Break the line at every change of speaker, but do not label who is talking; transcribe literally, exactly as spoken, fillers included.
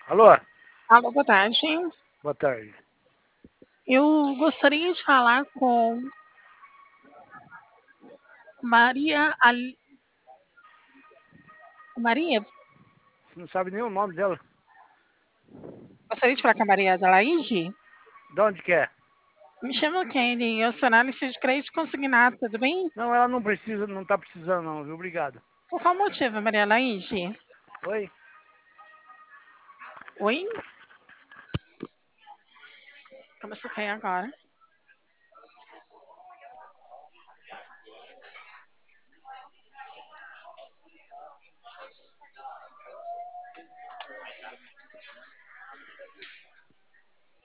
Alô?
Alô, boa tarde.
Boa tarde.
Eu gostaria de falar com Maria Al... Maria?
Você não sabe nem o nome dela?
Gostaria de falar com a Maria Adelaide?
De onde que é?
Me chamo Kelly, eu sou analista de crédito consignado, tudo bem?
Não, ela não precisa, não tá precisando não, viu? Obrigado.
Por qual motivo, Maria Adelaide?
Oi?
Oi? Começou a cair agora.